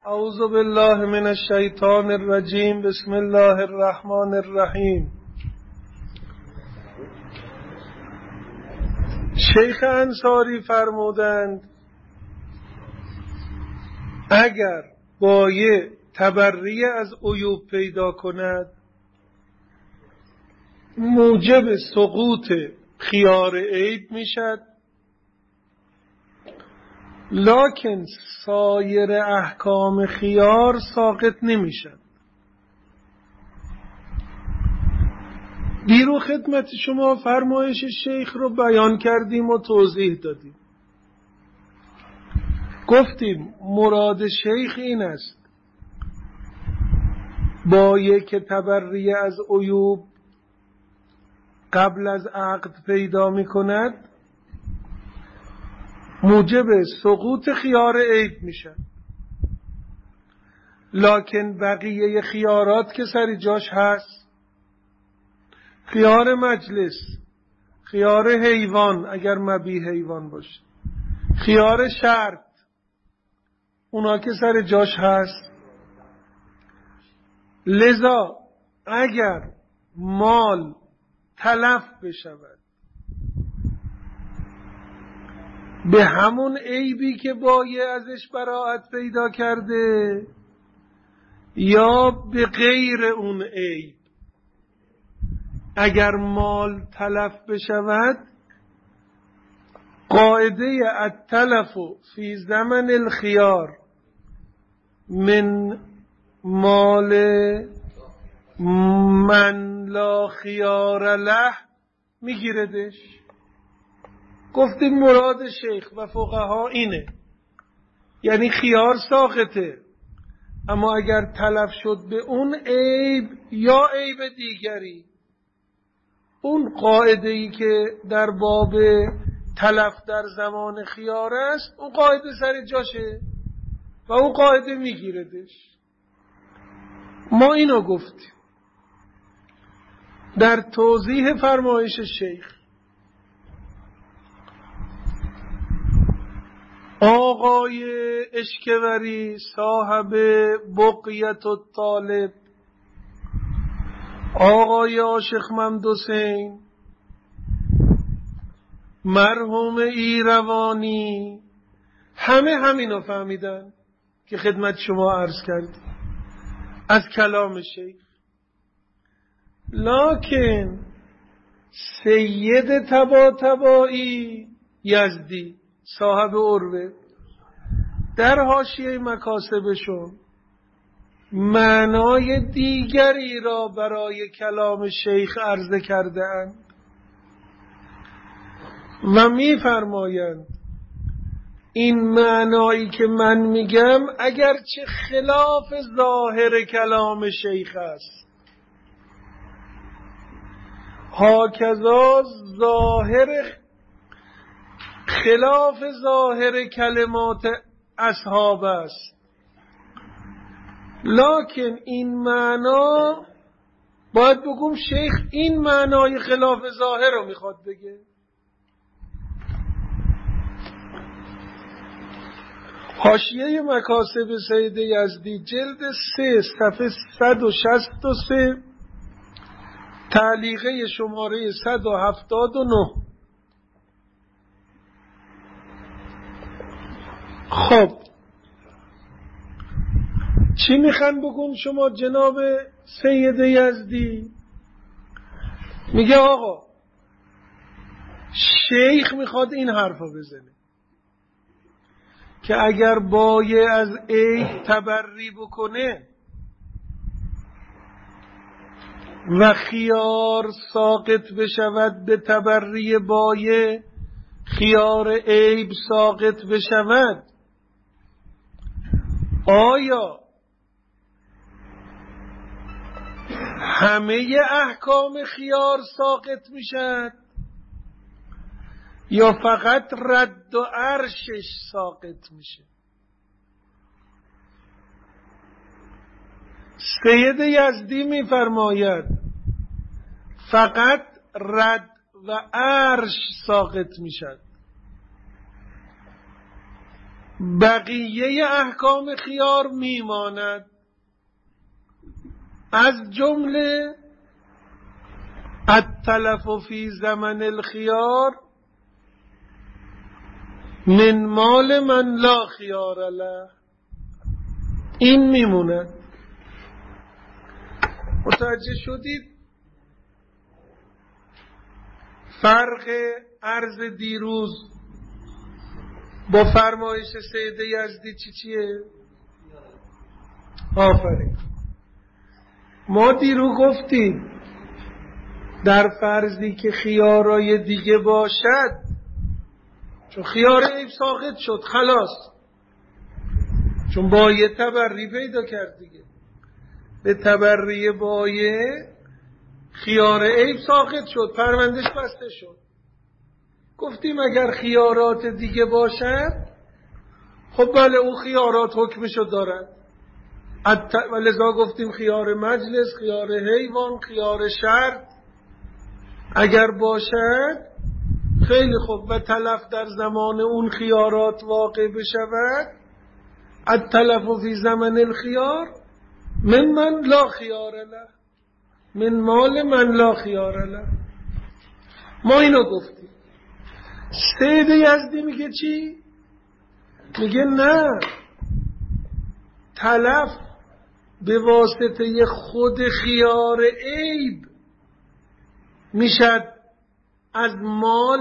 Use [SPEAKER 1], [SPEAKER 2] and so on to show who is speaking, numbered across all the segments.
[SPEAKER 1] اعوذ بالله من الشیطان الرجیم. بسم الله الرحمن الرحیم. شیخ انصاری فرمودند اگر بایع تبری از عیوب پیدا کند موجب سقوط خیار عیب میشد، لکن سایر احکام خیار ساقط نمیشد. دیرو خدمت شما فرمایش شیخ رو بیان کردیم و توضیح دادیم. گفتیم مراد شیخ این است بایع که تبری از عیوب قبل از عقد پیدا می کند موجب سقوط خیار عیب میشه، لکن بقیه خیارات که سر جاش هست، خیار مجلس، خیار حیوان اگر مبیح حیوان باشه، خیار شرط، اونا که سر جاش هست. لذا اگر مال تلف بشود به همون عیبی که بایع ازش براءت پیدا کرده یا به غیر اون عیب، اگر مال تلف بشود قاعده التلف فی زمن الخیار من مال من لا خیار له میگیردش. گفتیم مراد شیخ و فقها اینه، یعنی خیار ساقطه، اما اگر تلف شد به اون عیب یا عیب دیگری، اون قاعده‌ای که در باب تلف در زمان خیار است اون قاعده سر جاشه و اون قاعده میگیردش. ما اینو گفتیم در توضیح فرمایش شیخ. آقای اشکوری صاحب بقیت الطالب، آقای عاشق محمد حسین، مرحوم ایروانی، همه همینو فهمیدن که خدمت شما عرض کردیم از کلام شیخ. لکن سید طباطبایی یزدی صاحب عروه در حاشیه مکاسبشون معنای دیگری را برای کلام شیخ عرضه کرده اند و می‌فرمایند این معنایی که من میگم اگرچه خلاف ظاهر کلام شیخ است، هاکذا خلاف ظاهر کلمات اصحاب است، لکن این معنا باید بگم شیخ این معنای خلاف ظاهر رو میخواد بگه. حاشیه مکاسب سید یزدی جلد 3 صفحه 163 تعلیقه شماره 179. خب چی میخوان بگم شما جناب سید یزدی؟ میگه آقا شیخ میخواد این حرفا بزنه که اگر بایع از عیب تبری بکنه و خیار ساقط بشود به تبری بایع، خیار عیب ساقط بشود، آیا همه احکام خیار ساقط میشد یا فقط رد و عرشش ساقط میشه؟ سید یزدی میفرماید فقط رد و عرش ساقط میشد. بقیه احکام خیار میماند، از جمله التلف فی زمن الخیار من مال من لا خیار له، این میموند. متوجه شدید فرق عرض دیروز با فرمایش سید یزدی چیه؟ آفرین. ما دیرو گفتیم در فرضی که خیارای دیگه باشد، چون خیار عیب ساقط شد خلاص، چون بایه تبری پیدا کرد دیگه، به تبری بایه خیار عیب ساقط شد، پروندهش بسته شد. گفتیم اگر خیارات دیگه باشد خب بله اون خیارات حکمشو دارد، ولذا گفتیم خیار مجلس، خیار حیوان، خیار شرط اگر باشد خیلی خوب و تلف در زمان اون خیارات واقع بشود، التلف فی زمن الخیار من لا خیار له، من مال من لا خیار له. ما اینو گفتیم. سید یزدی میگه چی؟ میگه نه، تلف به واسطه خود خیار عیب میشد از مال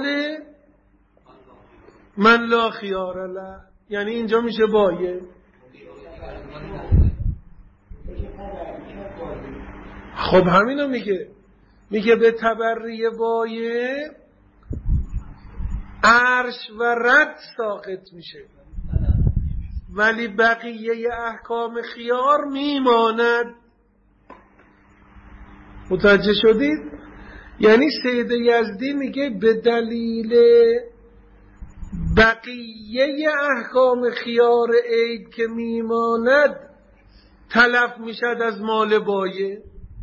[SPEAKER 1] من لا خیار له، یعنی اینجا میشه بایه. خب همینو میگه به تبری بایه عرش و رد ساقط میشه ولی بقیه احکام خیار میماند. متوجه شدید؟ یعنی سید یزدی میگه به دلیل بقیه احکام خیار عیب که میماند تلف میشد از مال بایه،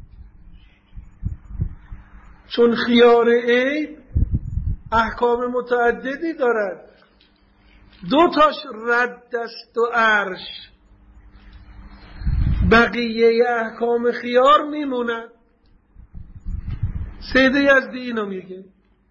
[SPEAKER 1] چون خیار عیب احکام متعددی دارد، دو تاش رد است و عرش، بقیه احکام خیار میموند. سید یزدی اینو میگه.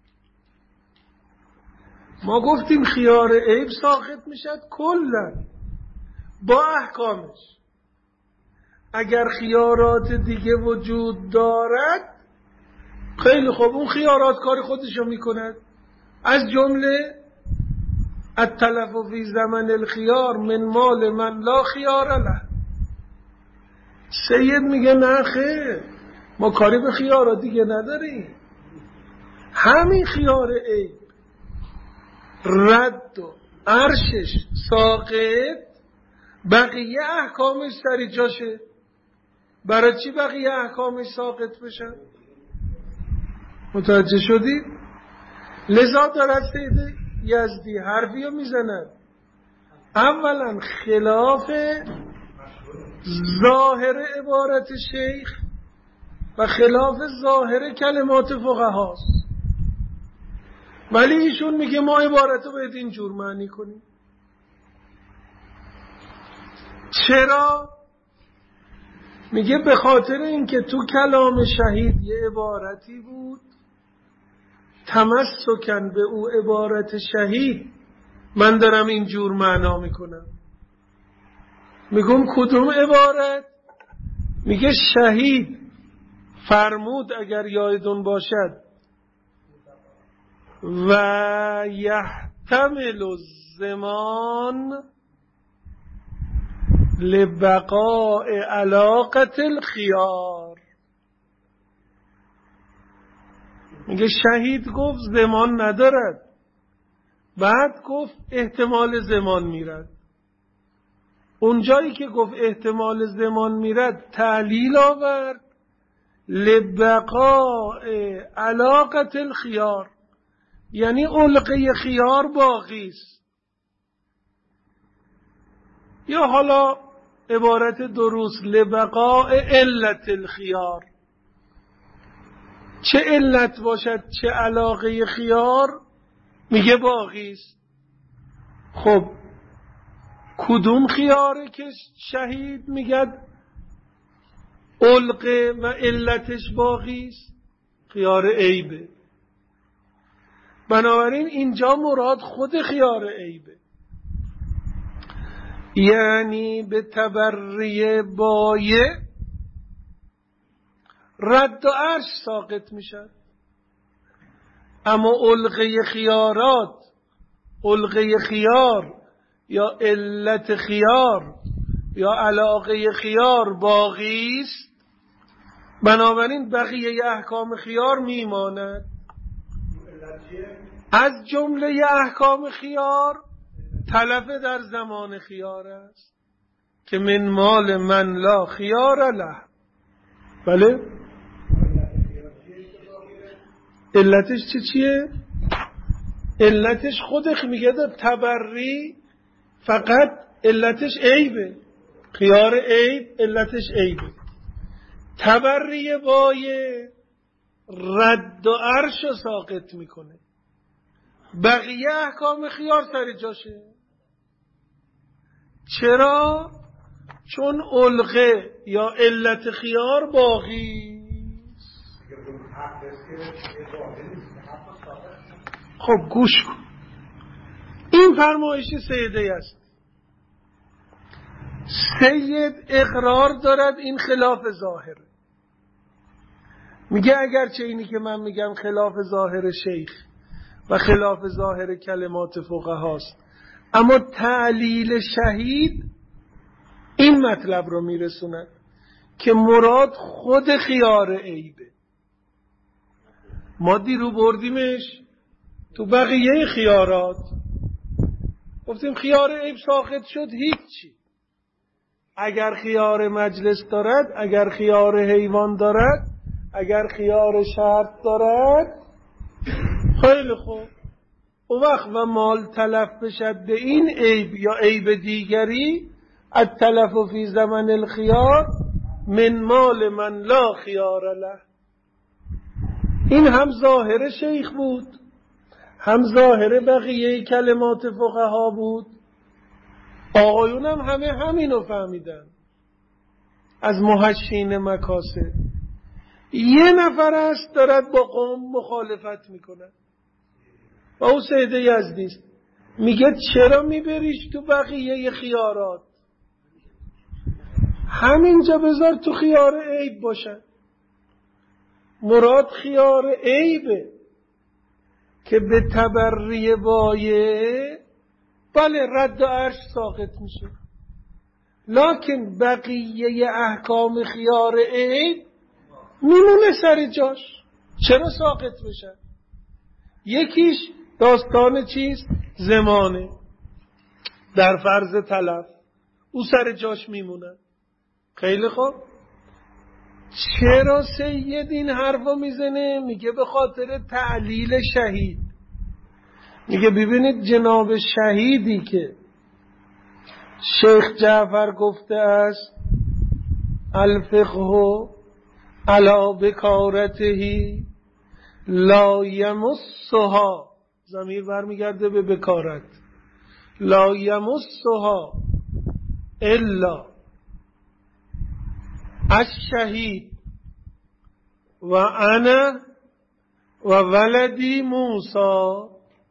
[SPEAKER 1] ما گفتیم خیار عیب ساقط میشد کلن با احکامش. اگر خیارات دیگه وجود دارد خیلی خوب اون خیارات کار خودشو میکند، از جمله التلف فی زمن الخیار من مال من لا خیار له. سید میگه نه خیر، ما کاری به خیارات دیگه نداریم، همین خیار عیب رد و عرشش ساقط، بقیه احکامش سری جاشه. برای چی بقیه احکامش ساقط بشن؟ متوجه شدید؟ لذا دارد سید یزدی حرفی رو میزند، اولا خلاف ظاهر عبارت شیخ و خلاف ظاهر کلمات فقهاست، ولی ایشون میگه ما عبارت رو باید اینجور معنی کنیم. چرا؟ میگه به خاطر اینکه تو کلام شهید یه عبارتی بود تمسکن به او عبارت شهید، من دارم اینجور معنا میکنم. میگم کدوم عبارت؟ میگه شهید فرمود اگر یادتون باشد و یحتمل الزمان لبقاء علاقة الخیار. میگه شهید گفت زمان ندارد، بعد گفت احتمال زمان میرد. اونجایی که گفت احتمال زمان میرد تعلیل آورد لبقاء علاقة الخیار، یعنی علقه خیار باقی است. یا حالا عبارت درست لبقاء علت الخیار، چه علت باشد چه علاقه خیار میگه باقی است. خب کدوم خیاره که شهید میگد علقه و علتش باقی است؟ خیار عیبه. بنابراین اینجا مراد خود خیار عیبه، یعنی به تبری بایع رد و عرش ساقط میشن. اما علقه خیارات، علقه خیار یا علت خیار یا علاقه خیار باقی است، بنابراین بقیه احکام خیار میماند. از جمله احکام خیار تلف در زمان خیار است که من مال من لا خیار له. بله؟ علتش چیه؟ علتش خودش میگه تبری فقط علتش عیبه، خیار عیب علتش عیبه. تبری بایع رد و عرش رو ساقط میکنه، بقیه احکام خیار سر جاشه. چرا؟ چون علقه یا علت خیار باقی. خب گوش کن، این فرمایش سیده است. سید اقرار دارد این خلاف ظاهره، میگه اگرچه اینی که من میگم خلاف ظاهر شیخ و خلاف ظاهر کلمات فقهاست، اما تعلیل شهید این مطلب رو میرسوند که مراد خود خیار عیبه. ما دیرو بردیمش تو بقیه خیارات، گفتیم خیار عیب ساقط شد هیچی. اگر خیار مجلس دارد، اگر خیار حیوان دارد، اگر خیار شرط دارد، خیلی خوب، او وقت و مال تلف بشد به این عیب یا عیب دیگری، التلف فی زمن الخیار من مال من لا خیار له. این هم ظاهر شیخ بود، هم ظاهر بقیه کلمات فقها بود. آقایون هم همه همینو فهمیدن از محشین مکاسب. یه نفر است دارد با قوم مخالفت میکنه و او سید یزدی است، میگه چرا میبریش تو بقیه خیارات، همینجا بذار تو خیار عیب باشن. مراد خیار عیبه که به تبری بایع بله رد و عرش ساقط میشه، لکن بقیه احکام خیار عیب میمونه سر جاش. چرا ساقط بشن؟ یکیش داستان چیست؟ زمانه در فرض تلف، او سر جاش میمونه. خیلی خوب، چرا سید این حرفو میزنه؟ میگه به خاطر تعلیل شهید. میگه ببینید جناب شهیدی که شیخ جعفر گفته است الفقه علا بکارتهی لا یمسها، ضمیر برمیگرده به بکارت، لا یمسها الا الشهید و انا و ولدی موسی.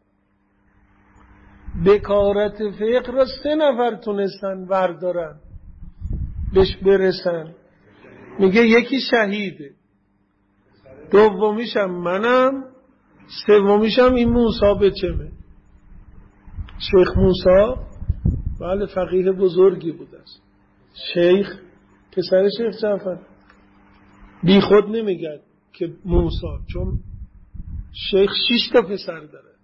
[SPEAKER 1] بکارت فقه را 3 نفر تونستن بردارن بهش برسن. میگه یکی شهیده، دومیشم منم، سومیشم این موسی بچمه. شیخ موسی بله فقیه بزرگی بود است. شیخ پسر شیخ جعفر بی خود نمیگه که موسی، چون شیخ 6 تا پسر داره،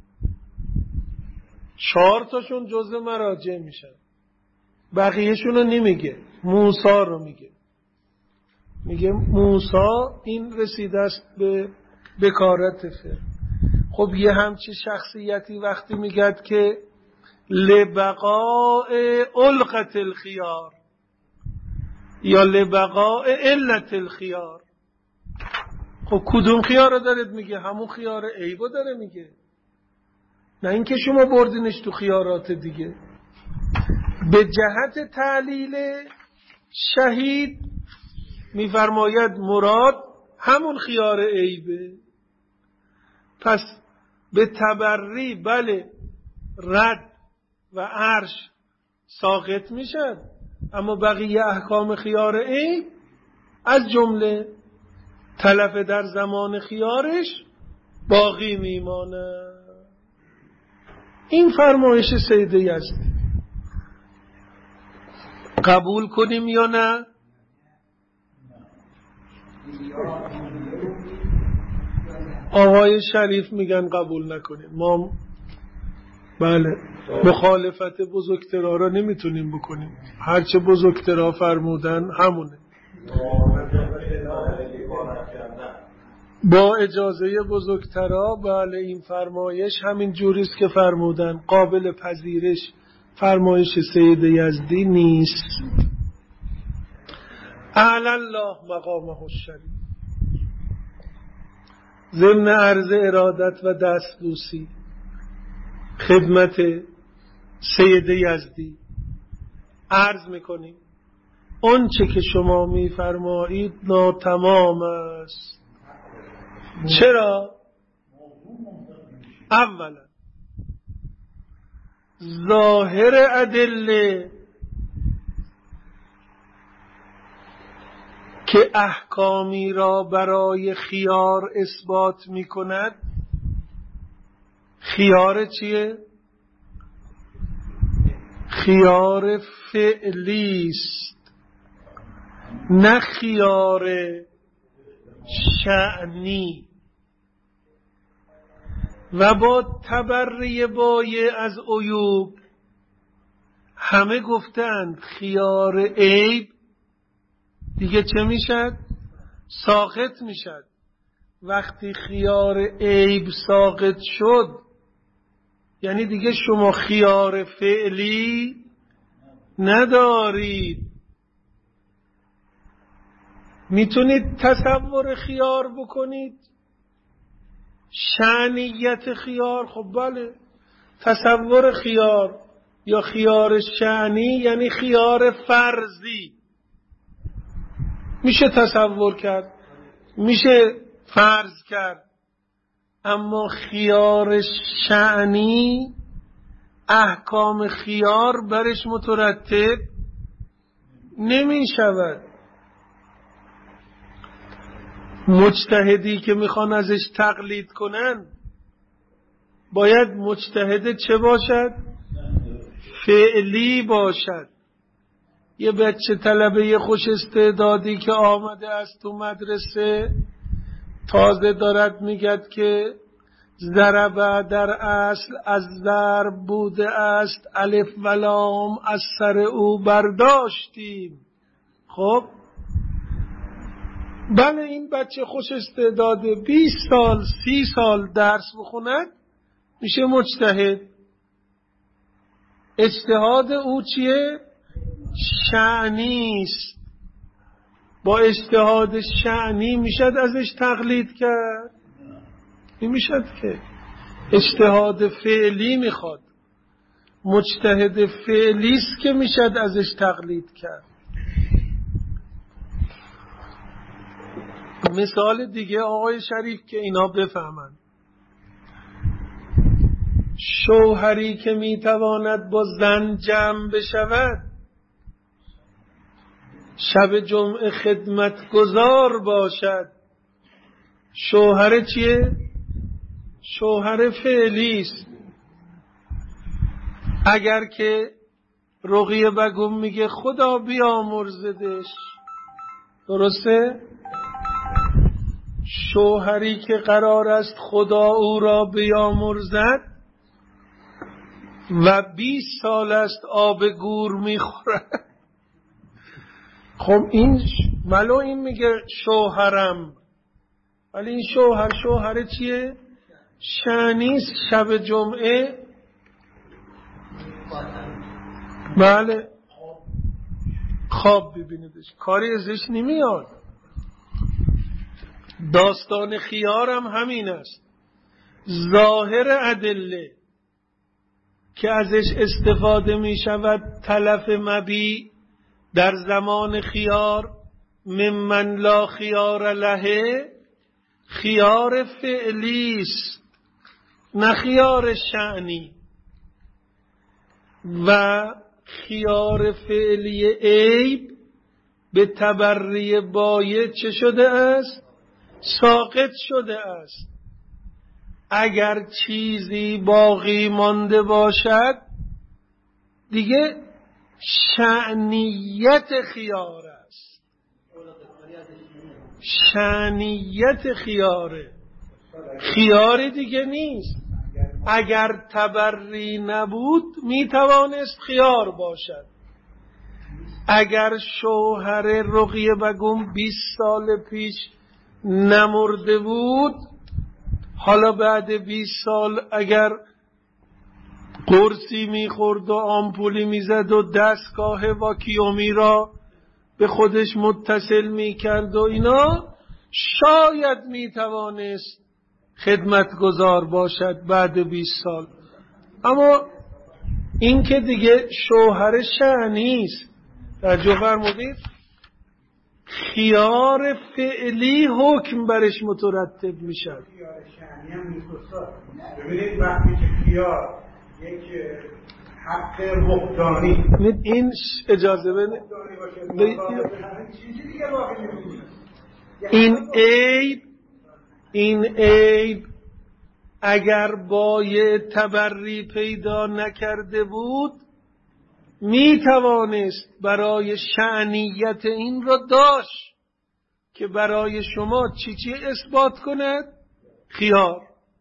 [SPEAKER 1] 4 تاشون جزء مراجع میشن، بقیهشون رو نمیگه، موسی رو میگه. میگه موسی این رسیده است به بکارت فقه. خب یه همچی شخصیتی وقتی میگد که لبقاء علقة الخیار یا لبقاء علت الخیار، خب کدوم خیار رو دارید میگه؟ همون خیار عیبو داره میگه، نه اینکه شما بردینش تو خیارات دیگه. به جهت تعلیل شهید می‌فرماید مراد همون خیار عیبه. پس به تبری بله رد و عرش ساقط میشد، اما بقیه احکام خیار عیب از جمله تلف در زمان خیارش باقی میمانه. این فرمایش سید یزدی قبول کنیم یا نه؟ آقای شریف میگن قبول نکنیم. ما بله مخالفت بزرگترا را نمیتونیم بکنیم، هرچه بزرگترا فرمودن همونه. با اجازه بزرگترا بله این فرمایش همین جوریست که فرمودن، قابل پذیرش فرمایش سید یزدی نیست. اعلی الله مقامه الشریف. ضمن عرض ارادت و دستبوسی خدمت سید یزدی عرض میکنیم اون چه که شما میفرمایید ناتمام است. چرا؟ اولا ظاهر ادله که احکامی را برای خیار اثبات می کند، خیار چیه؟ خیار فعلی است، نه خیار شأنی. و با تبری بایع از عیوب همه گفتند خیار عیب دیگه چه میشد؟ ساقط میشد. وقتی خیار عیب ساقط شد یعنی دیگه شما خیار فعلی ندارید. میتونید تصور خیار بکنید؟ شأنیت خیار؟ خب بله، تصور خیار یا خیار شأنی یعنی خیار فرضی میشه تصور کرد، میشه فرض کرد. اما خیار شأنی احکام خیار برش مترتب نمی شود. مجتهدی که میخوان ازش تقلید کنن باید مجتهد چه باشد؟ فعلی باشد. یه بچه طلبه خوش استعدادی که آمده است تو مدرسه تازه دارد میگد که ضرب در اصل از ضرب بوده است، الف و لام از سر او برداشتیم. خب بله این بچه خوش استعداده 20 سال 30 سال درس بخوند میشه مجتهد. اجتهاد او چیه؟ شأنی است. با اجتهاد شأنی میشد ازش تقلید کرد؟ نمیشد که. اجتهاد فعلی میخواد، مجتهد فعلی است که میشد ازش تقلید کرد. مثال دیگه آقای شریف که اینا بفهمن، شوهری که میتواند با زن جمع بشود شب جمعه خدمت گزار باشد، شوهر چیه؟ شوهر فعلی است. اگر که رقیه بگم میگه خدا بیامرزدش، درسته؟ شوهری که قرار است خدا او را بیامرزد و 20 سال است آب گور میخورد، خب این ولو این میگه شوهرم، ولی این شوهر چیه؟ شأنیست. شب جمعه بله خواب ببیندش، کاری ازش نمیاد. داستان خیارم همین است. ظاهر ادله که ازش استفاده می شود تلف مبی در زمان خیار، ممن لا خیار له، خیار فعلی است نه خیار شأنی. و خیار فعلی عیب به تبری بایع چه شده است؟ ساقط شده است. اگر چیزی باقی مانده باشد دیگه شأنیت خیار است، شأنیت خیاره، خیار دیگه نیست. اگر تبری نبود میتوانست خیار باشد. اگر شوهر رقیه بگم 20 سال پیش نمرده بود، حالا بعد 20 سال اگر قرصی میخورد و آمپولی میزد و دستگاه واکیومی را به خودش متصل میکرد و اینا، شاید میتوانست خدمتگزار باشد بعد 20 سال. اما این که دیگه شوهر شأنی است. توجه فرمودید؟ خیار فعلی حکم برش مترتب میشد.
[SPEAKER 2] خیار شأنی هم نیست استاد. ببینید وقتی که خیار یک حق مقداری،
[SPEAKER 1] این اجازه بده،
[SPEAKER 2] چیزی دیگه باقی نمیمونه.
[SPEAKER 1] این عیب اگر بایع تبری پیدا نکرده بود می توانست برای شأنیت این را داشت که برای شما چی اثبات کند؟ خیار.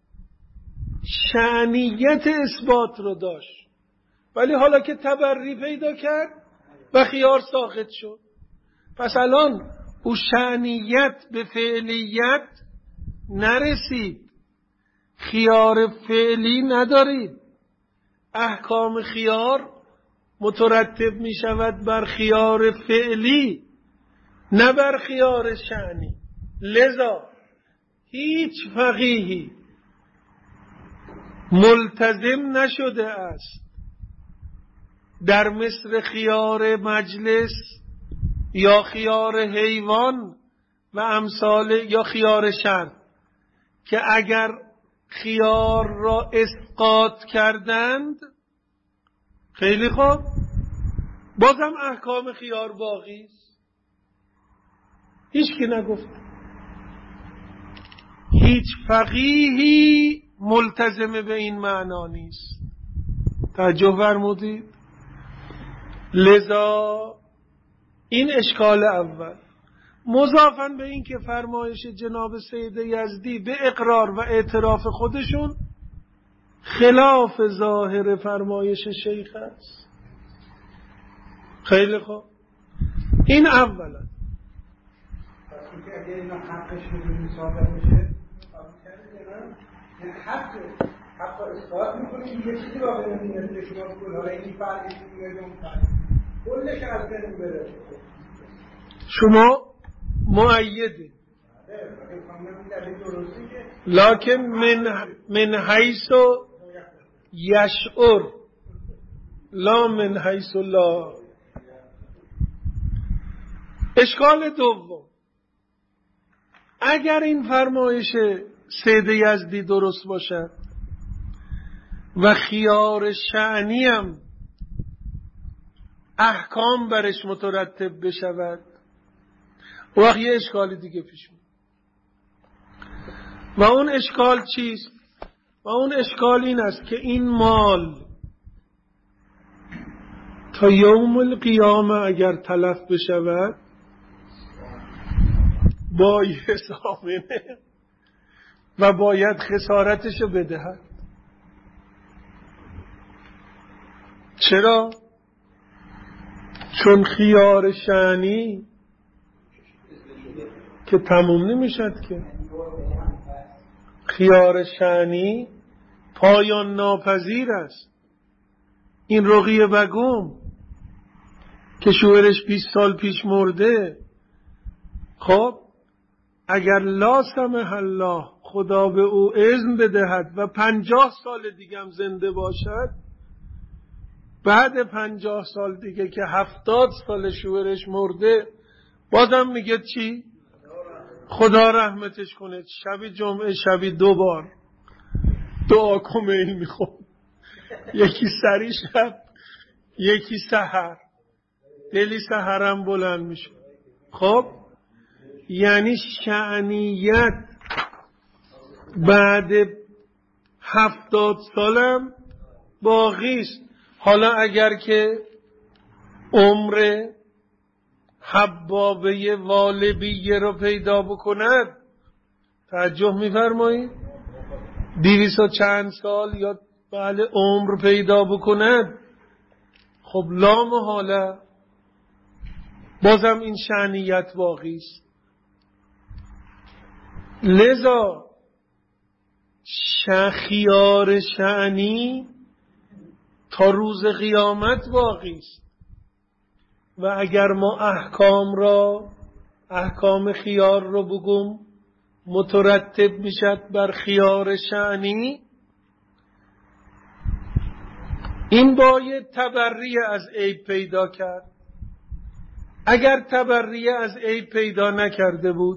[SPEAKER 1] شأنیت اثبات را داشت، ولی حالا که تبری پیدا کرد و خیار ساقط شد، پس الان او شأنیت به فعلیت نرسید، خیار فعلی ندارید. احکام خیار مترتب می شود بر خیار فعلی نه بر خیار شأنی. لذا هیچ فقیهی ملتزم نشده است در مصر خیار مجلس یا خیار حیوان و امثال یا خیار شرط که اگر خیار را اسقاط کردند خیلی خوب، بازم احکام خیار باقی است. هیچ کی نگفت. هیچ فقیهی ملتزم به این معنا نیست. توجه فرمودید؟ لذا این اشکال اول. مضافاً به این که فرمایش جناب سید یزدی به اقرار و اعتراف خودشون خلاف ظاهر فرمایش شیخ است. خیلی خوب، این اولا.
[SPEAKER 2] پس که اگر اینا حقش بدون ثابت میشه، حق اثبات میکنه که یه چیزی باقی نمیمونه که شما بگید حالا این فرقش میگه اون فرق کلش از بین بره.
[SPEAKER 1] شما مؤیده، لکن من حیث یشعر لا من حیث لا. اشکال دوم، اگر این فرمایش سید یزدی درست باشد و خیار شأنی هم احکام برش مترتب بشود، وقت یه اشکال دیگه پیش میاد. و اون اشکال چیست؟ و اون اشکال این است که این مال تا یوم القیامه اگر تلف بشود بایع ضامنه و باید خسارتشو بدهد. چرا؟ چون خیار شأنی که تموم نمیشد که، خیار شأنی پایان ناپذیر است. این رقیه بگم که شوهرش 20 سال پیش مرده، خب اگر لا سمح الله خدا به او اذن بدهد و 50 سال دیگه هم زنده باشد، بعد 50 سال دیگه که 70 سال شوهرش مرده بازم میگه چی؟ خدا رحمتش کنه. شب جمعه شبی 2 بار دعا کمیل میخوام، یکی سری شب یکی سحر، دلی سحرم بلند میشه. خب یعنی شأنیت بعد 70 سالم باقی است. حالا اگر که عمر حبابه والبیه رو پیدا بکند، توجه میفرمایید، 200 و چند سال یا بله عمر پیدا بکند، خب لا محاله بازم این شأنیت باقی است. لذا خیار شأنی تا روز قیامت باقی است. و اگر ما احکام خیار رو بگم مترتب میشد بر خیار شأنی، این باید تبری از عیب پیدا کرد. اگر تبری از عیب پیدا نکرده بود،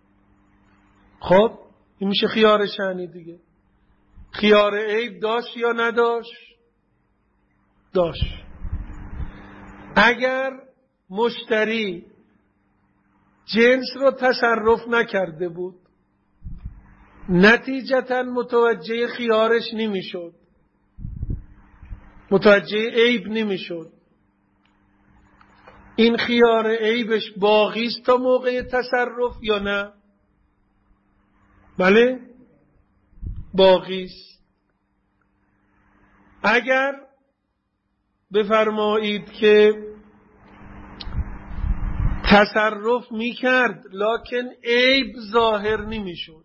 [SPEAKER 1] خب این میشه خیار شأنی دیگه. خیار عیب داشت یا نداشت؟ داشت. اگر مشتری جنس رو تصرف نکرده بود، نتیجتا متوجه خیارش نمیشد، متوجه عیب نمیشد. این خیار عیبش باقی است تا موقع تصرف یا نه؟ بله باقی است. اگر بفرمایید که تصرف میکرد لکن عیب ظاهر نمیشد،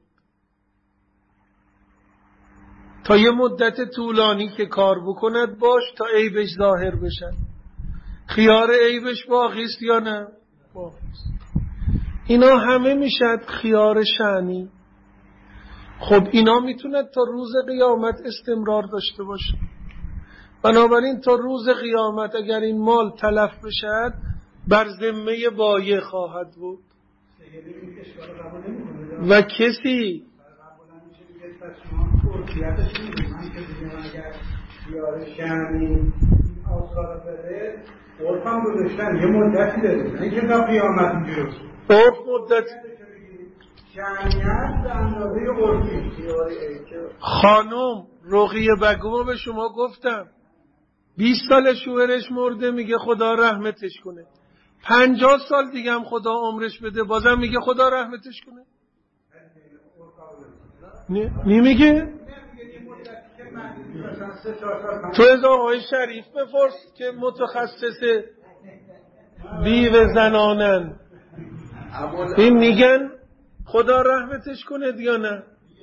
[SPEAKER 1] تا یه مدت طولانی که کار بکند باش تا عیبش ظاهر بشن، خیار عیبش باقی است یا نه؟ باقی است. اینا همه میشد خیار شأنی. خب اینا میتوند تا روز قیامت استمرار داشته باشه. بنابراین تا روز قیامت اگر این مال تلف بشد بر ذمه بایع خواهد بود و کسی
[SPEAKER 2] یه مدتی داره، نه که تا قیامت میگیره.
[SPEAKER 1] خانم رقیه بگو به شما گفتم 20 سال شوهرش مرده میگه خدا رحمتش کنه، 50 سال دیگه هم خدا عمرش بده بازم میگه خدا رحمتش کنه. نمیگه؟ تو از آقای شریف بپرس که متخصص بیوه زنانن، این میگن خدا رحمتش کنه یا نه؟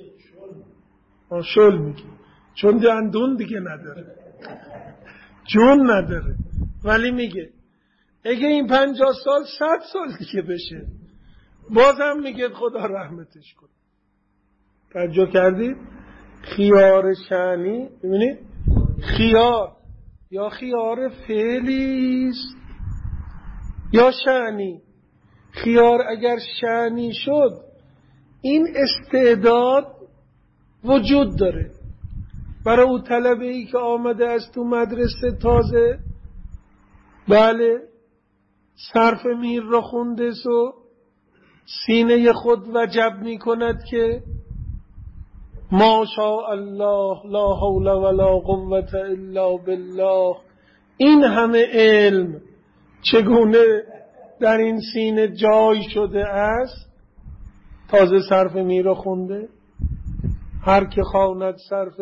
[SPEAKER 1] شل میگه، چون دندون دیگه نداره، جون نداره، ولی میگه اگه این 50 سال 100 سال دیگه بشه بازم میگه خدا رحمتش کنه. توجه کردید؟ خیار شأنی، ببینید خیار یا خیار فعلی است یا شأنی. خیار اگر شأنی شد این استعداد وجود داره برای اون طلبه ای که آمده از تو مدرسه تازه، بله صرف میر را خونده سو سینه خود وجب می کند که ما شاء الله لا حول ولا قوة الا بالله، این همه علم چگونه در این سینه جای شده است. تازه صرف میر را خونده. هر که خواند صرف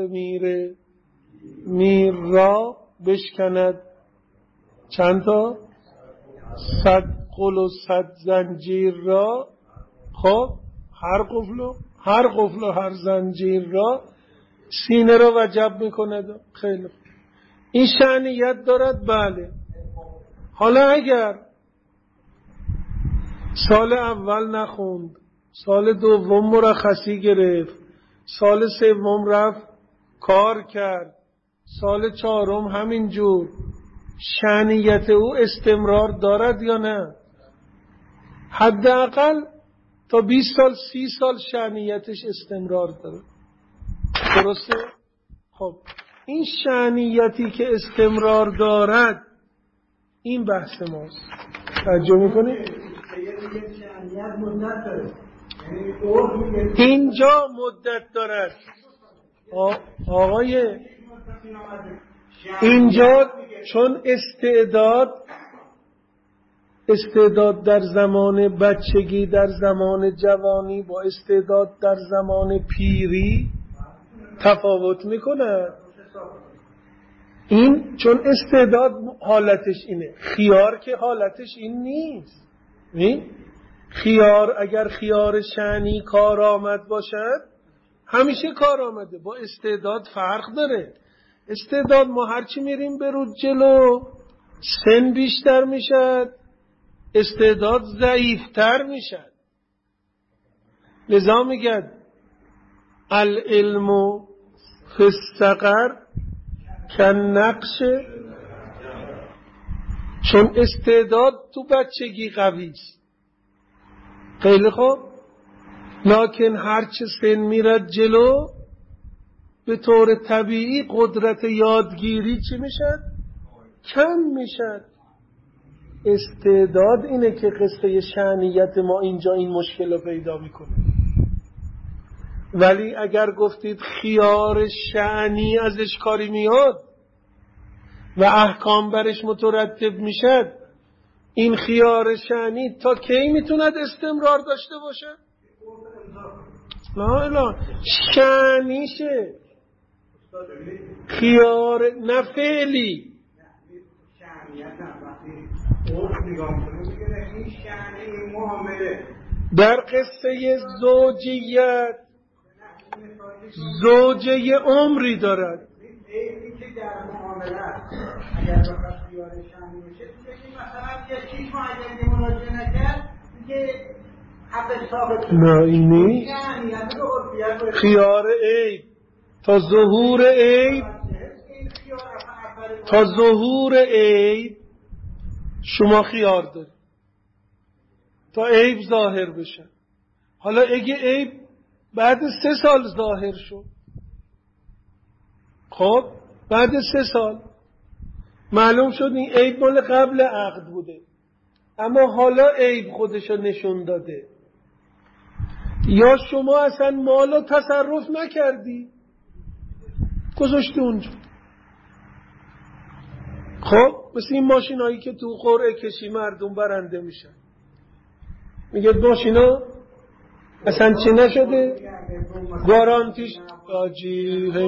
[SPEAKER 1] میر را بشکند چند تا 100 قل و 100 زنجیر را. خب هر قفل و هر زنجیر را سینه را وجب میکند. خیلی این شأنیت دارد. بله حالا اگر سال اول نخوند، سال دوم مرخصی گرفت، سال سوم رفت کار کرد، سال چهارم همینجور، شأنیت او استمرار دارد یا نه؟ حداقل تا 20 سال 30 سال شأنیتش استمرار داره. درسته؟ خب این شأنیتی که استمرار دارد این بحث ماست. توجه میکنی؟ اینجا مدت دارد آقای اینجا چون استعداد در زمان بچگی، در زمان جوانی با استعداد در زمان پیری تفاوت میکنه. این چون استعداد حالتش اینه، خیار که حالتش این نیست. خیار اگر خیار شأنی کارآمد باشد همیشه کارآمده، با استعداد فرق داره. استعداد ما هرچی میریم به رو جلو سن بیشتر میشد، استعداد ضعیفتر میشد. لذا میگد العلم فی الصغر کالنقش، چون استعداد تو بچگی قوی است. خیلی خوب، لکن هرچه سن میرد جلو به طور طبیعی قدرت یادگیری چی میشد؟ کم میشد. استعداد اینه که قصه شأنیت ما اینجا این مشکل رو پیدا میکنه. ولی اگر گفتید خیار شأنی ازش کاری میاد و احکام برش مترتب میشد، این خیار شأنی تا کی میتوند استمرار داشته باشه؟ لا شأنیشه، خیار نه فعلی. در قصه زوجیت زوجه عمری دارد. نه این نیست. خیار عیب تا ظهور عیب شما خیار دارید تا عیب ظاهر بشه. حالا اگه عیب بعد 3 سال ظاهر شد، خب بعد 3 سال معلوم شد این عیب مال قبل عقد بوده، اما حالا عیب خودشو نشون داده، یا شما اصلا مالو تصرف نکردی گذاشتی اونجا. خب مثل این ماشینایی که تو قرعه کشی مردم برنده میشن، میگه ماشینا اصلا چی نشده، گارانتیش آجی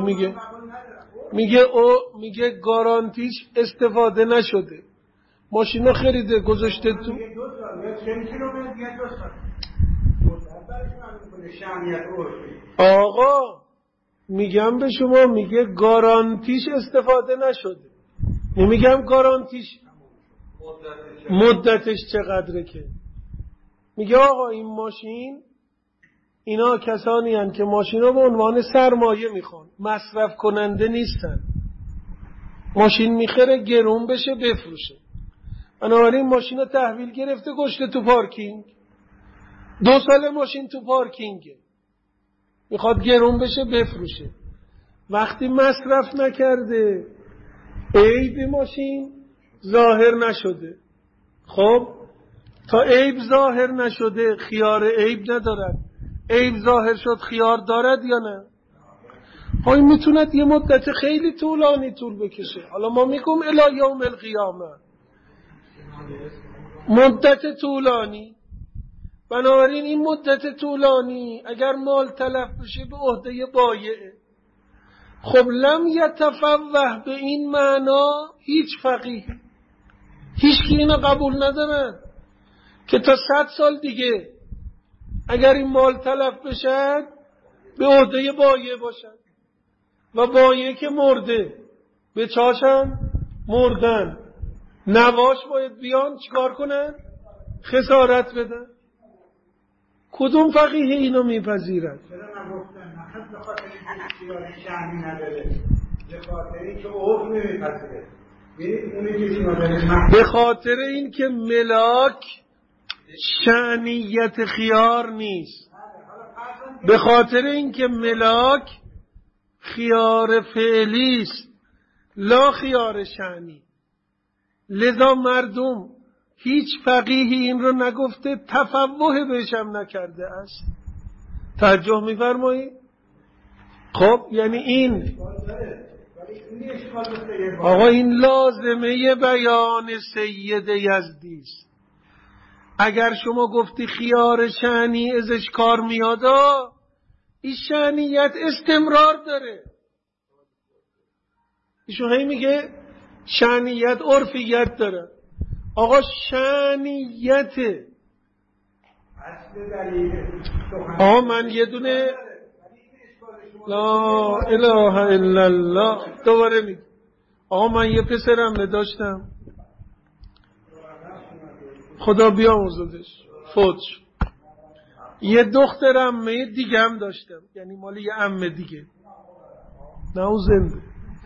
[SPEAKER 1] میگه گارانتیش استفاده نشده، ماشینا خریده گذاشته تو. آقا میگم به شما، میگه گارانتیش استفاده نشده، نمیگم گارانتیش مدتش چقدره، که میگه آقا این ماشین، اینا کسانی هستند که ماشینا به عنوان سرمایه میخوان، مصرف کننده نیستن. ماشین میخره گرون بشه بفروشه، بنابراین ماشینا تحویل گرفته گشته تو پارکینگ، 2 سال ماشین تو پارکینگه، میخواد گرون بشه بفروشه. وقتی مصرف نکرده عیب ماشین ظاهر نشده، خب تا عیب ظاهر نشده خیار عیب ندارد. عیب ظاهر شد خیار دارد یا نه؟ های میتوند یه مدت خیلی طولانی طول بکشه. حالا ما میگم الی یوم القیامه، مدت طولانی. بنابراین این مدت طولانی اگر مال تلف بشه به عهده بایعه. خب لم یتفوه به این معنا هیچ فقیه، هیچ کی اینو قبول نداره که تا 100 سال دیگه اگر این مال تلف بشد به عهده بایع باشد، و بایع که مرده به چاشن مردن، نواش باید بیان چیکار کنن؟ خسارت بدن. کدوم فقیه اینو میپذیرد؟
[SPEAKER 2] چرا نگفتن؟ نخست به خاطر این خیار شأنی نداره، به خاطر اینکه عرف نمیپذیره.
[SPEAKER 1] به خاطر این که ملاک شأنیت خیار نیست، به خاطر این که ملاک خیار فعلی است لا خیار شأنی. لذا مردم هیچ فقیهی این رو نگفته، تفوه بهش هم نکرده است. توجه می‌فرمایید؟ خب یعنی این آقا این لازمه بیان سید یزدی است. اگر شما گفتی خیار شأنی ازش کار میاد، این شأنیت استمرار داره. ایشون هی میگه شأنیت عرفیت داره. آقا شأنیت آقا من یه دونه لا اله الا الله دوباره میگه آقا من یه پسرم داشتم، خدا بیامرزدش، فوت شد. یه دخترم دیگه هم داشتم، یعنی مال یه عمه دیگه، نه زنده.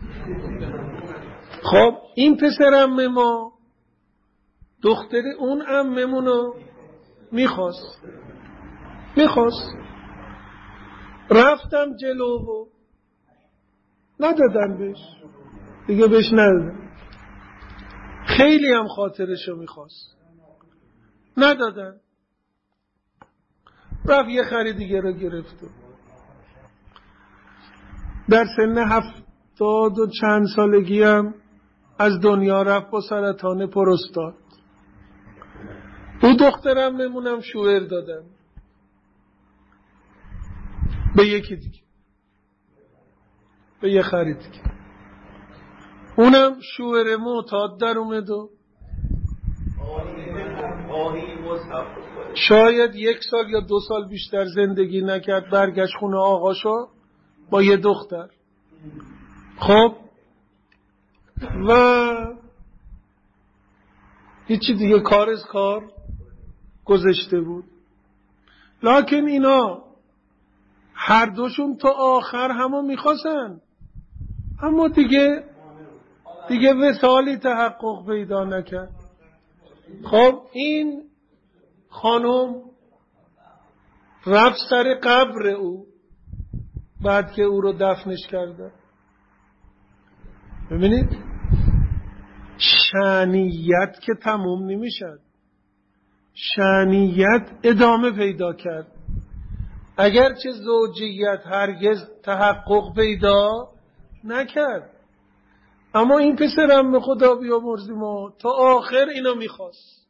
[SPEAKER 1] خب این پسرم ما دختر اون عممونو میخواست. رفتم جلو و ندادن بهش، دیگه بهش ندادن. خیلی هم خاطرشو میخواست، ندادن. رفت یه خری دیگه رو گرفت. در سن 70 و چند سالگی هم از دنیا رفت با سرطان پروستات. او دخترم نمونم شوهر دادم به یکی دیگه، به یه خری دیگه. اونم شوهر معتاد در اومد و شاید 1 سال یا 2 سال بیشتر زندگی نکرد، برگشت خونه آقاشو با یه دختر. خب و هیچی دیگه، کار از کار گذشته بود. لکن اینا هر دوشون تا آخر همو میخواستن، اما دیگه وصالی تحقق پیدا نکرد. خب این خانم رفت سر قبر او بعد که او رو دفنش کرده. ببینید شأنیت که تموم نمیشد، شأنیت ادامه پیدا کرد. اگرچه زوجیت هرگز تحقق پیدا نکرد، اما این پسرم به خدا بیامرزی ما تا آخر اینو میخواست.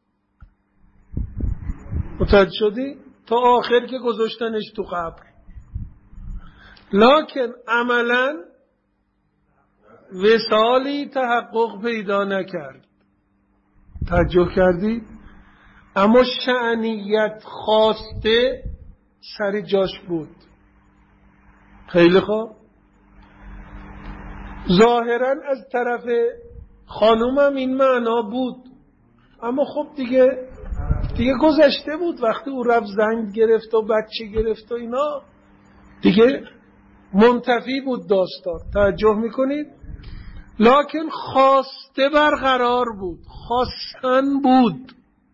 [SPEAKER 1] متوجه شدی؟ تا آخر که گذاشتنش تو قبر. لکن عملا وصالی تحقق پیدا نکرد. توجه کردی؟ اما شأنیت خواسته سر جاش بود. خیلی خوب. ظاهرا از طرف خانومم این معنا بود، اما خب دیگه گذشته بود. وقتی او رفت زنگ گرفت و بچه گرفت و اینا، دیگه منتفی بود داستان. توجه میکنید؟ لکن خواسته برقرار بود، خواستن بود.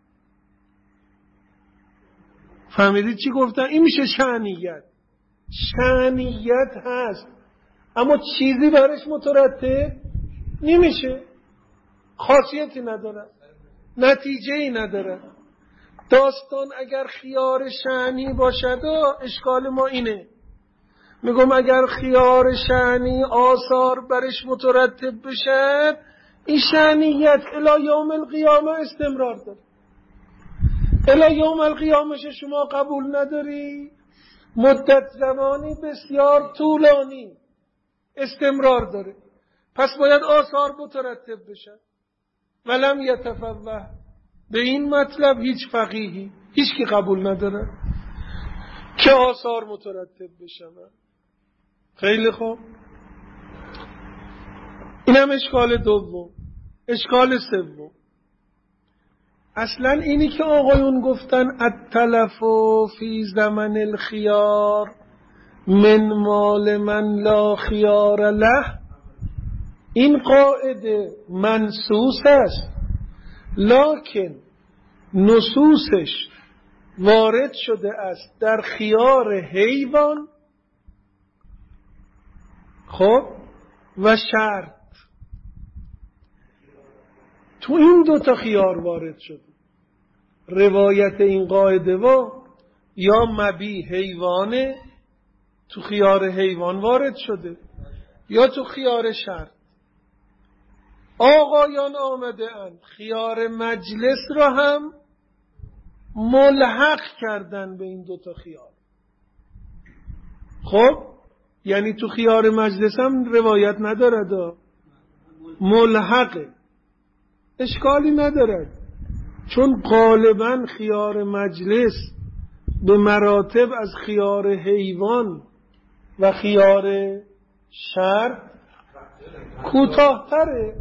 [SPEAKER 1] فهمیدید چی گفتن؟ این میشه شأنیت. شأنیت هست اما چیزی برش مترتب نمیشه، خاصیتی نداره، نتیجه‌ای نداره. داستان اگر خیار شأنی باشد اشکال ما اینه، میگم اگر خیار شأنی آثار برش مترتب بشه، این شأنیت الی یوم القیامه استمرار داره. الی یوم القیامه شما قبول نداری؟ مدت زمانی بسیار طولانی استمرار داره، پس باید آثار مترتب بشه. ولم یتفوه، به این مطلب هیچ فقیهی هیچ کی قبول نداره که آثار مترتب بشه. خیلی خوب. اینم اشکال دوم. اشکال سوم، اصلا اینی که آقایون گفتن التلف فی زمن الخیار من مال من لا خیار له، این قاعده منصوص است، لکن نصوصش وارد شده است در خیار حیوان خب و شرط. تو این دوتا خیار وارد شده. روایت این قاعده و یا مبی حیوانه تو خیار حیوان وارد شده یا تو خیار شرط. آقایان آمده اند خیار مجلس را هم ملحق کردن به این دوتا خیار. خب یعنی تو خیار مجلس هم روایت ندارد، ملحقه، اشکالی ندارد، چون غالبا خیار مجلس به مراتب از خیار حیوان و خیار شرط کوتاه‌تره.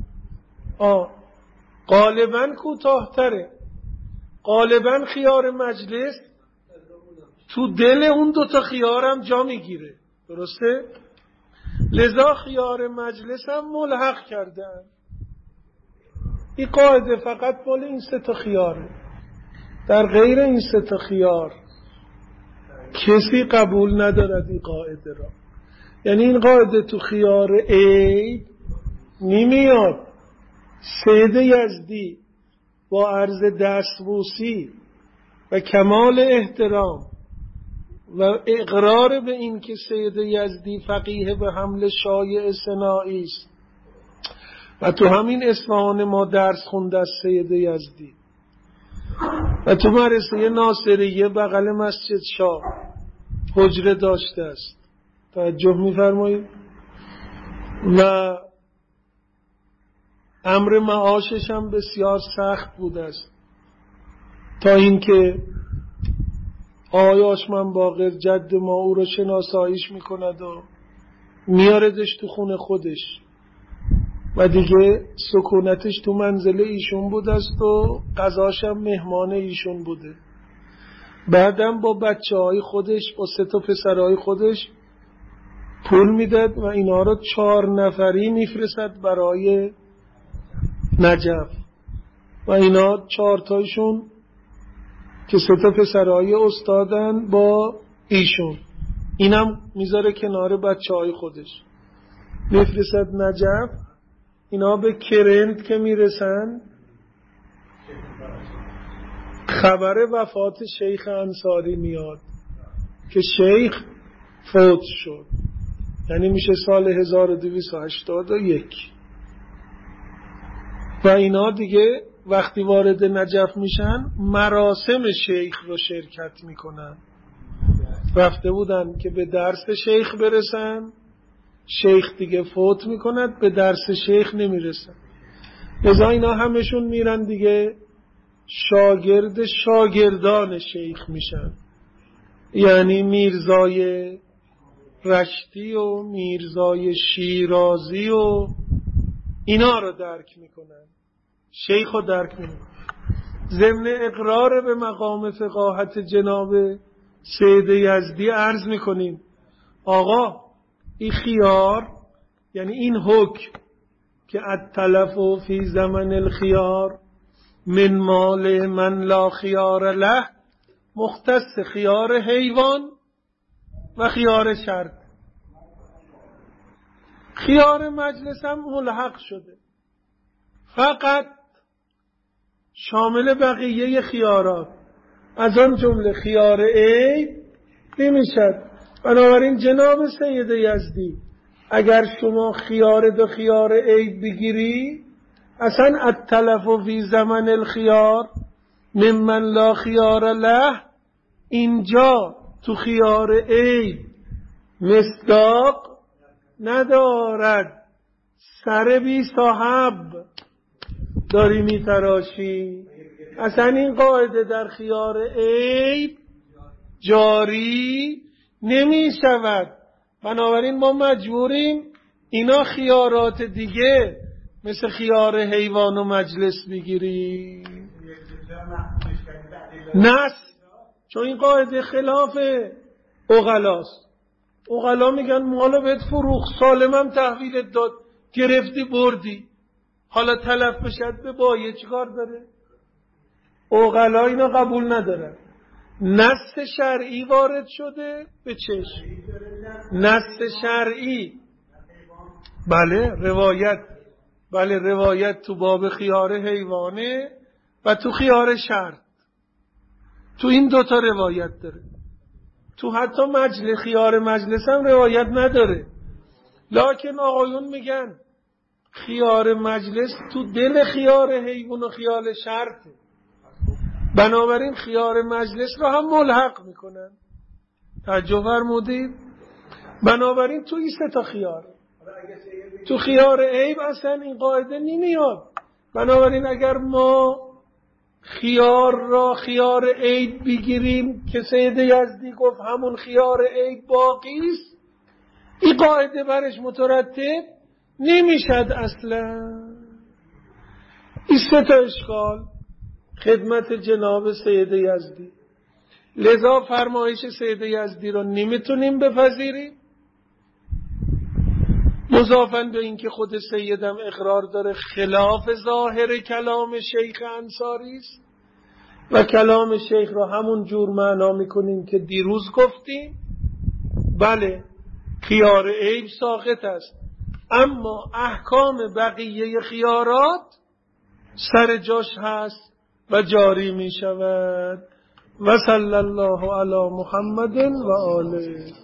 [SPEAKER 1] غالبا کوتاه‌تره. غالبا خیار مجلس تو دل اون دوتا خیار هم جا میگیره، درسته؟ لذا خیار مجلس هم ملحق کردن. این قاعده فقط مال این سه تا خیاره. در غیر این سه تا خیار کسی قبول ندارد این قاعده را. یعنی این قاعده تو خیار عید نمیاد. سید یزدی با عرض دستبوسی و کمال احترام و اقرار به این که سید یزدی فقیه به حمل شایع صناعی است و تو همین اصفهان ما درس خونده از سید یزدی و تو مدرسه ناصریه بغل مسجد شاه حجره داشته است، توجه می‌فرمایید، و امر معاشش هم بسیار سخت بوده است تا اینکه آقای آشمن باقر جد ما او رو شناساییش میکند و میاردش تو خونه خودش و دیگه سکونتش تو منزل ایشون بود است و غذاش هم مهمان ایشون بوده. بعدم با بچه های خودش، با 3 تا پسرهای خودش پول میداد و اینا رو 4 نفری میفرستد برای نجف و اینا 4 تایشون که 3 تا پسرهای استادن با ایشون، اینم میذاره کنار بچه های خودش میفرستد نجف. اینا به کرند که میرسن خبر وفات شیخ انصاری میاد که شیخ فوت شد، یعنی میشه سال 1281 و اینا دیگه وقتی وارد نجف میشن مراسم شیخ رو شرکت میکنن. رفته بودن که به درس شیخ برسن، شیخ دیگه فوت میکند، به درس شیخ نمیرسن. لذا اینا همشون میرن دیگه شاگرد شاگردان شیخ میشن، یعنی میرزای رشتی و میرزای شیرازی و اینا رو درک میکنن، شیخ رو درک میکنن. ضمن اقرار به مقام فقاهت جناب سید یزدی عرض میکنیم آقا این خیار، یعنی این حکم که التلف فی زمن الخیار من مال من لا خیار له، مختص خیار حیوان و خیار شرط. خیار مجلس هم ملحق شده، فقط شامل بقیه خیارات از آن جمله خیار عید نمیشد. بنابراین جناب سید یزدی اگر شما خیار دو خیار عید بگیری، اصلا التلف فی زمن الخیار ممن لا خیار له، اینجا تو خیار عید مصداق ندارد. سر بی صاحب داری میتراشی. اصلا این قاعده در خیار عید جاری نمی شود. بنابراین ما مجبوریم اینا خیارات دیگه مثل خیار حیوان و مجلس بگیریم. نس چون این قاعده خلاف عقلاست. عقلا میگن مالو بهت فروخت، سالمم تحویلت داد، گرفتی بردی، حالا تلف بشد به بایه چیکار داره؟ عقلا اینا قبول ندارن. نص شرعی وارد شده به چشم، نص شرعی، بله روایت تو باب خیار حیوانه و تو خیار شرط، تو این دوتا روایت داره. تو حتی خیار مجلس هم روایت نداره، لکن آقایون میگن خیار مجلس تو دل خیار حیوان و خیار شرطه، بنابراین خیار مجلس رو هم ملحق میکنن. توجه فرمودید؟ بنابراین تو این سه تا خیار، تو خیار عیب اصلا این قاعده نمیاد. بنابراین اگر ما خیار را خیار عیب بگیریم که سید یزدی گفت همون خیار عیب باقی است، این قاعده برش مترتب نمیشد اصلا. این سه تا اشکال خدمت جناب سید یزدی، لذا فرمایش سید یزدی رو نمیتونیم بپذیریم، مضافاً به این که خود سیدم اقرار داره خلاف ظاهر کلام شیخ انصاری است و کلام شیخ رو همون جور معنا میکنیم که دیروز گفتیم. بله خیار عیب ساقط است، اما احکام بقیه خیارات سر جاش هست و جاری می شود. و صلی الله علی محمد و آله.